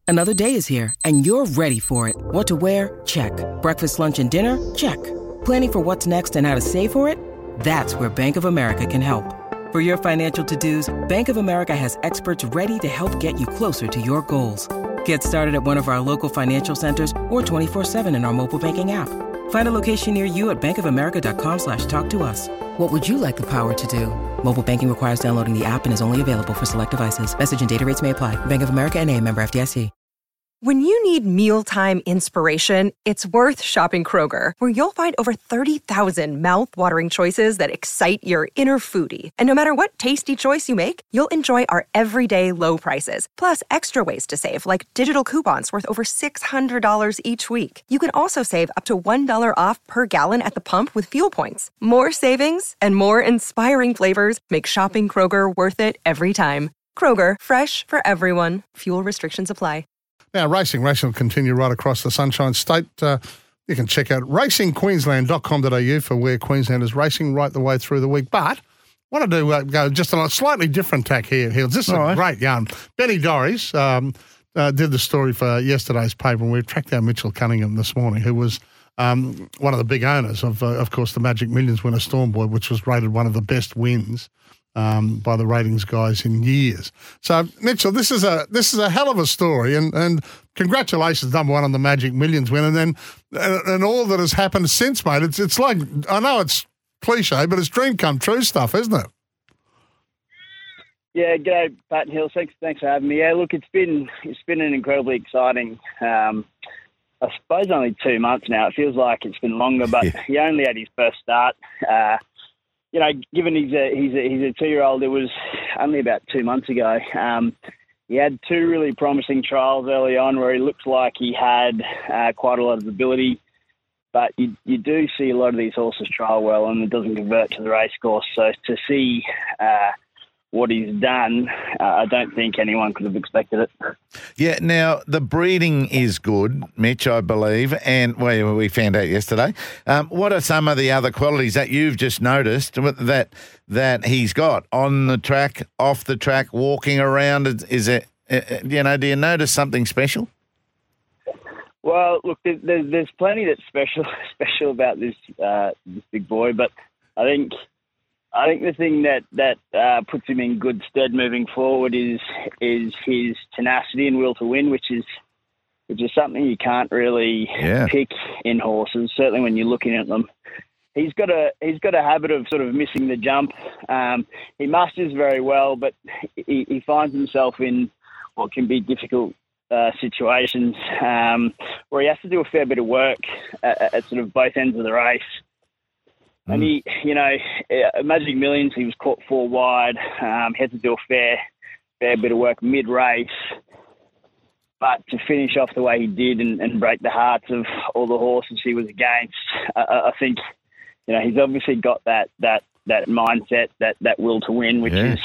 Another day is here, and you're ready for it. What to wear? Check. Breakfast, lunch, and dinner? Check. Planning for what's next and how to save for it? That's where Bank of America can help. For your financial to-dos, Bank of America has experts ready to help get you closer to your goals. Get started at one of our local financial centers or 24/7 in our mobile banking app. Find a location near you at bankofamerica.com/talktous. What would you like the power to do? Mobile banking requires downloading the app and is only available for select devices. Message and data rates may apply. Bank of America N.A., member FDIC. When you need mealtime inspiration, it's worth shopping Kroger, where you'll find over 30,000 mouth-watering choices that excite your inner foodie. And no matter what tasty choice you make, you'll enjoy our everyday low prices, plus extra ways to save, like digital coupons worth over $600 each week. You can also save up to $1 off per gallon at the pump with fuel points. More savings and more inspiring flavors make shopping Kroger worth it every time. Kroger, fresh for everyone. Fuel restrictions apply. Now, racing will continue right across the Sunshine State. You can check out racingqueensland.com.au for where Queensland is racing right the way through the week. But I want to go just on a slightly different tack here, Hills. This is a great yarn. Benny Dorries did the story for yesterday's paper, and we tracked down Mitchell Cunningham this morning, who was one of the big owners of course, the Magic Millions winner Storm Boy, which was rated one of the best wins by the ratings guys in years. So, Mitchell, this is a hell of a story, and congratulations, number one, on the Magic Millions win, and then and all that has happened since, mate. It's like, I know it's cliche, but it's dream come true stuff, isn't it? Yeah, g'day, Pat and Hill. Thanks for having me. Yeah, look, it's been an incredibly exciting. I suppose only 2 months now. It feels like it's been longer, but he only had his first start. Given he's a 2-year-old, it was only about 2 months ago. He had 2 really promising trials early on where he looked like he had quite a lot of ability, but you do see a lot of these horses trial well and it doesn't convert to the race course. So to see what he's done, I don't think anyone could have expected it. Yeah, now the breeding is good, Mitch, I believe, and we found out yesterday. What are some of the other qualities that you've just noticed that he's got on the track, off the track, walking around? Is it, do you notice something special? Well, look, there's plenty that's special about this big boy, but I think the thing that puts him in good stead moving forward is his tenacity and will to win, which is something you can't really pick in horses. Certainly when you're looking at them, he's got a habit of sort of missing the jump. He musters very well, but he finds himself in what can be difficult situations where he has to do a fair bit of work at sort of both ends of the race. And he, Magic Millions, he was caught 4 wide, had to do a fair bit of work mid-race. But to finish off the way he did and break the hearts of all the horses he was against, I think, he's obviously got that mindset, that will to win, which is,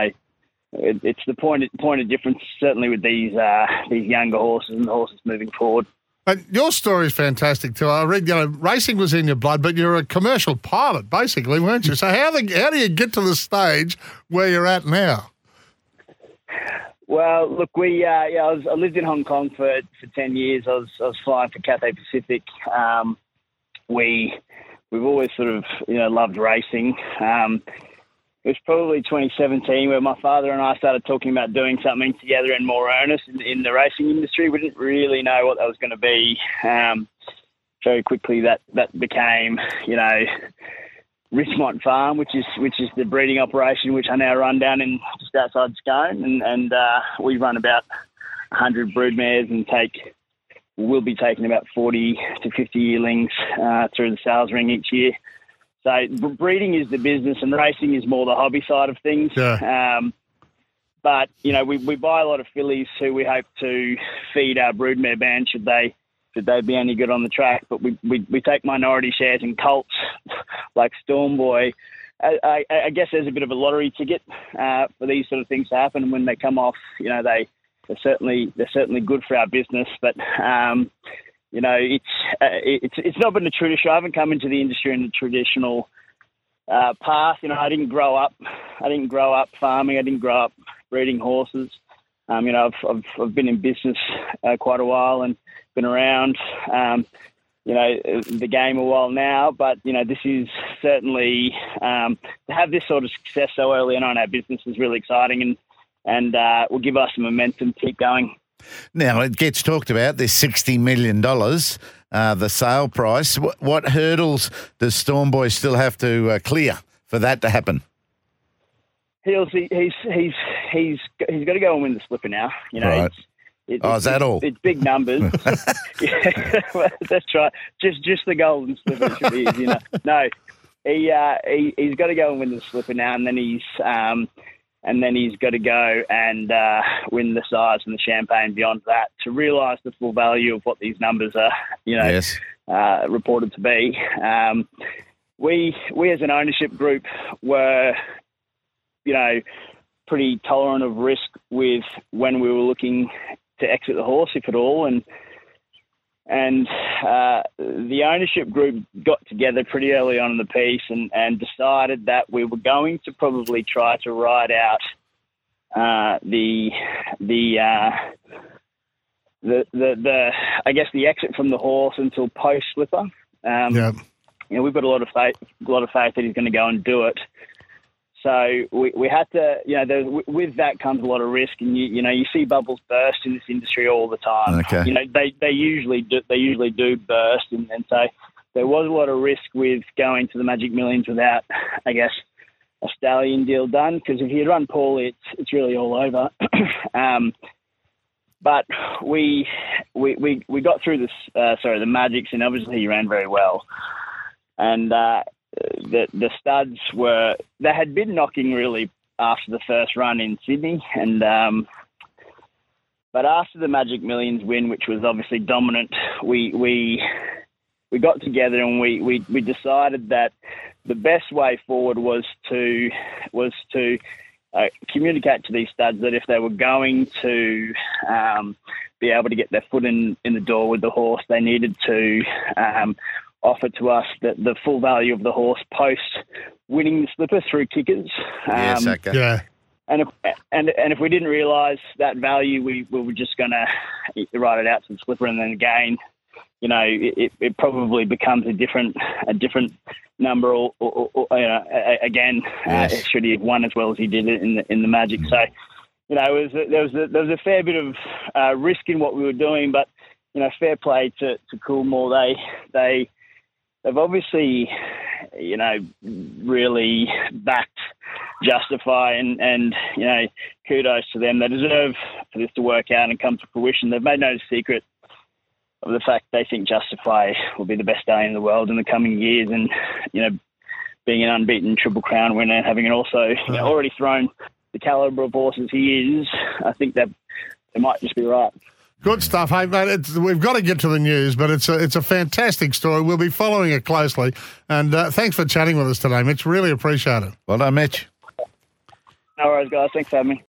it's the point of difference, certainly with these younger horses and the horses moving forward. Your story is fantastic too. I read, racing was in your blood, but you're a commercial pilot, basically, weren't you? So how do you get to the stage where you're at now? Well, look, I lived in Hong Kong for 10 years. I was flying for Cathay Pacific. We've always sort of loved racing. It was probably 2017 where my father and I started talking about doing something together in more earnest in the racing industry. We didn't really know what that was going to be. Very quickly that became, Richmond Farm, which is the breeding operation which I now run down in just outside Scone, and we run about 100 broodmares and we'll be taking about 40 to 50 yearlings through the sales ring each year. So breeding is the business and racing is more the hobby side of things. Yeah. But, we buy a lot of fillies who we hope to feed our broodmare band should they be any good on the track. But we take minority shares in colts like Storm Boy. I guess there's a bit of a lottery ticket for these sort of things to happen. And when they come off, they're certainly good for our business. But it's not been a tradition. I haven't come into the industry in the traditional path. I didn't grow up farming. I didn't grow up breeding horses. I've been in business quite a while and been around, the game a while now. But, this is certainly to have this sort of success so early on in our business is really exciting and will give us some momentum to keep going. Now, it gets talked about, this $60 million, the sale price. What hurdles does Stormboy still have to clear for that to happen? He's got to go and win the Slipper now. Right. Is that all? It's big numbers. Yeah, that's right. Just the Golden Slipper should be easy. No, he's got to go and win the Slipper now, and then he's got to go and win the size and the champagne beyond that to realise the full value of what these numbers are. Yes. Reported to be. We as an ownership group were, pretty tolerant of risk with when we were looking to exit the horse, if at all, and the ownership group got together pretty early on in the piece and decided that we were going to probably try to ride out the exit from the horse until post Slipper. We've got a lot of faith that he's going to go and do it. So we had to, with that comes a lot of risk, and you see bubbles burst in this industry all the time. Okay. They usually do burst, and so there was a lot of risk with going to the Magic Millions without, I guess, a stallion deal done. Because if you run poorly, it's really all over. But we got through this. The Magics, and obviously he ran very well, and. The studs they had been knocking really after the first run in Sydney, and but after the Magic Millions win, which was obviously dominant, we got together and we decided that the best way forward was to communicate to these studs that if they were going to be able to get their foot in the door with the horse, they needed to offer to us the full value of the horse post winning the Slipper through kickers. Yes, okay. Yeah. And if we didn't realise that value, we were just going to write it out to the Slipper, and then again, it probably becomes a different number, or again, yes. should he have won as well as he did it in the Magic. So, there was a fair bit of risk in what we were doing, but fair play to Coolmore. They've obviously, really backed Justify, and kudos to them. They deserve for this to work out and come to fruition. They've made no secret of the fact they think Justify will be the best stallion in the world in the coming years, and being an unbeaten Triple Crown winner, having also already thrown the calibre of horses he is, I think that they might just be right. Good stuff. Hey, mate, we've got to get to the news, but it's a fantastic story. We'll be following it closely. And thanks for chatting with us today, Mitch. Really appreciate it. Well done, Mitch. No worries, guys. Thanks for having me.